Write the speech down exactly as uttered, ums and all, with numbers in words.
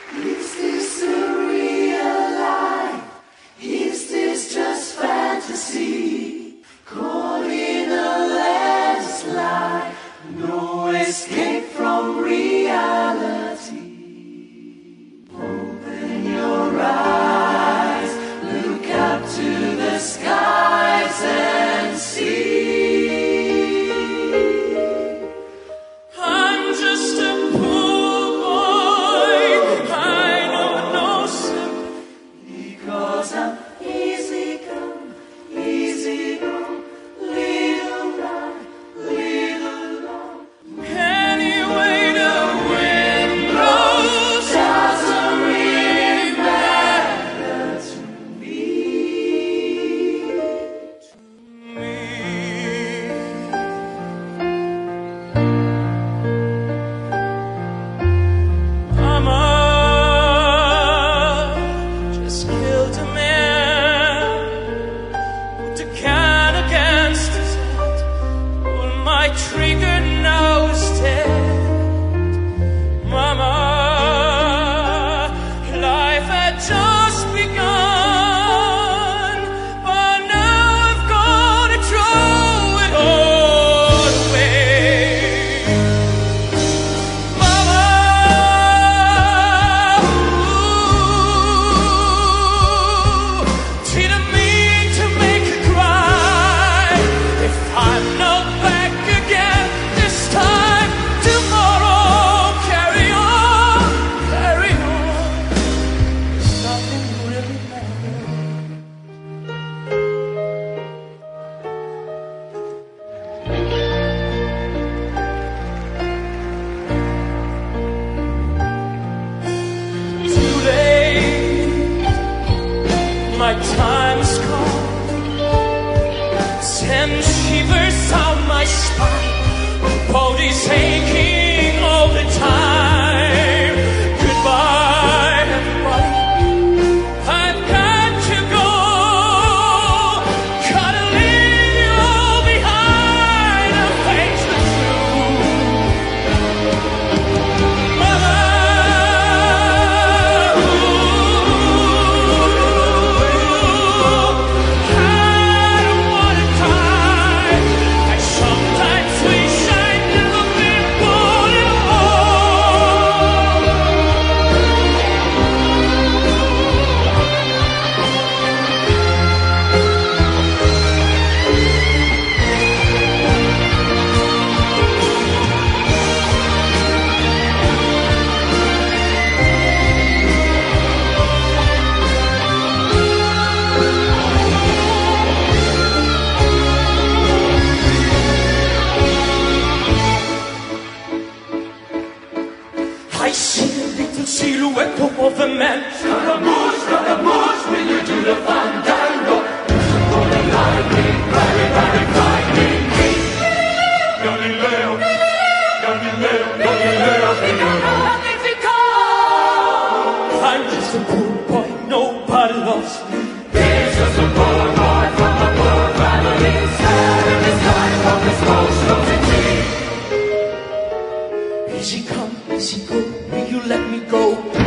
Is this a real life? Is this just fantasy? Caught in a landslide, no escape from reality. Open your eyes, look up to the skies and see. I'm just a poor boy, I know no sympathy, because I'm easy come, easy go, little right, little wrong. Anyway, the wind blows, doesn't really matter to me, to me. Mama just killed a man, put a can against his head. Pull my trigger, now he's dead. Mama, life had just begun, but now I've got to throw it all away. Mama, ooh, didn't mean to make you cry. If I'm not back again this time tomorrow, carry on, carry on. There's nothing really matters. Too late, my time is gone. Send shivers down my spine, body's aching all the time. Goodbye, everybody, I've got to go. Gotta leave you all behind and face the truth. Mother, ooh, I don't wanna die. I sometimes wish I'd never been born at all. I see a little silhouette of a man. Scaramouche, Scaramouche, will you do the fandango? For the lightning, very, very frightening me. Galileo, Galileo, Galileo, Galileo. I'm just a poor boy, nobody loves me. He's just a poor boy from a poor family, sad in his life of his monstrosity. Easy come, easy go, will you let me go?